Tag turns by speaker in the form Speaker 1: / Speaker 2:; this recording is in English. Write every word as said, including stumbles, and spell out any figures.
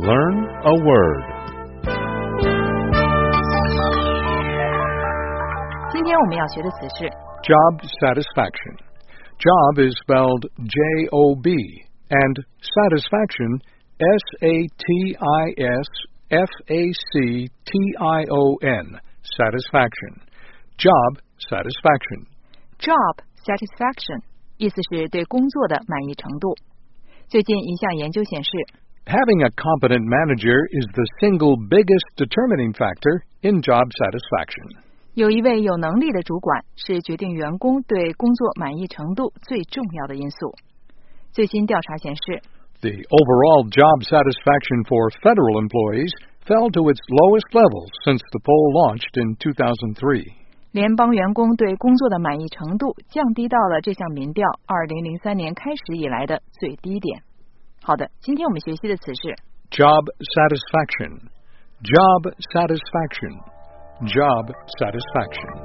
Speaker 1: Learn a word.
Speaker 2: 今天我们要学的词是
Speaker 1: Job satisfaction. Job is spelled J O B and satisfaction S A T I S F A C T I O N. Satisfaction. Job satisfaction.
Speaker 2: Job satisfaction 意思是对工作的满意程度。最近一项研究显示
Speaker 1: Having a competent manager is the single biggest determining factor in job satisfaction.
Speaker 2: 有一位有能力的主管是决定员工对工作满意程度最重要的因素。最新调查显示
Speaker 1: The overall job satisfaction for federal employees fell to its lowest level since the poll launched in two thousand three.
Speaker 2: 联邦员工对工作的满意程度降低到了这项民调二零零三年开始以来的最低点。好的，今天我们学习的词是
Speaker 1: Job satisfaction. Job satisfaction. Job satisfaction.